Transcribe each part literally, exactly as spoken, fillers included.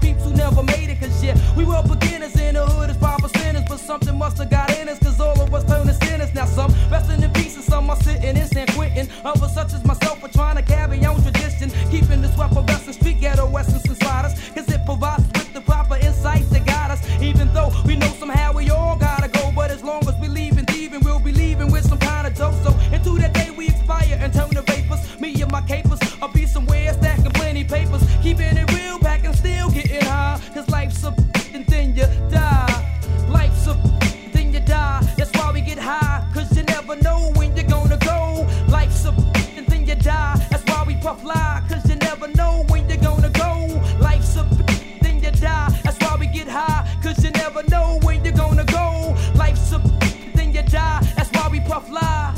peeps who never made it. Cause yeah, we were beginners in the hood as proper sinners, but something must have got in us, cause all of us turned to sinners. Now some resting in peace and some are sitting in San Quentin. Others such as myself are trying to carry on tradition, keeping this weapon western street ghetto essence inside us, cause it provides us with the proper insights that guide us. Even though we know somehow we all gotta go, but as long as we leave and thieving, we'll be leaving with some kind of dope. So into that day we expire and turn to vapors. Me and my capers, I'll be somewhere stacking plenty papers, keeping it real, back and still getting high. Cause life's a and then you die. Life's a then you die. That's why we get high, cause you never know when you're gonna go. Life's a and then you die. That's why we puff lie, cause you never know when you're gonna go. Life's a then you die. That's why we get high, cause you never know when you're gonna go. Life's a then you die. That's why we puff lie.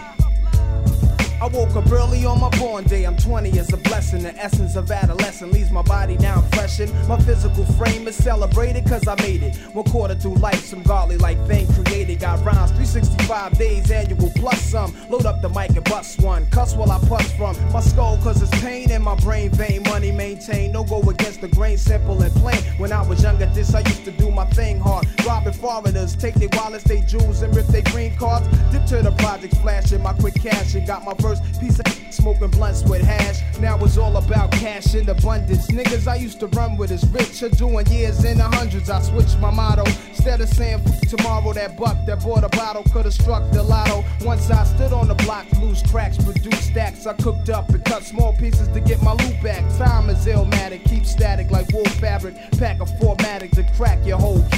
I woke up early on my born day. I'm twenty is a blessing. The essence of adolescence leaves my body down freshened. My physical frame is celebrated cause I made it. One quarter through life, some godly like thing created. Got rhymes, three sixty-five days annual plus some. Load up the mic and bust one. Cuss while I puss from my skull cause it's pain in my brain vein. Money maintained, no go against the grain, simple and plain. When I was younger, this I used to do my thing hard. Robbing foreigners, take their wallets, they jewels, and rip their green cards. Dip to the projects, flashing my quick cash and got my first piece of smoking blunts with hash. Now it's all about cash in abundance. Niggas I used to run with is rich are doing years in the hundreds. I switched my motto. Instead of saying f tomorrow, that buck that bought a bottle could've struck the lotto. Once I stood on the block, loose cracks, produced stacks. I cooked up and cut small pieces to get my loot back. Time is illmatic, keep static like wool fabric. Pack a formatic to crack your whole